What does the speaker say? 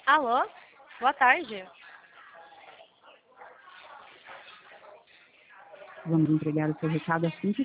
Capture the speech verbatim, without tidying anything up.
Alô? Boa tarde. Vamos entregar o seu recado assim que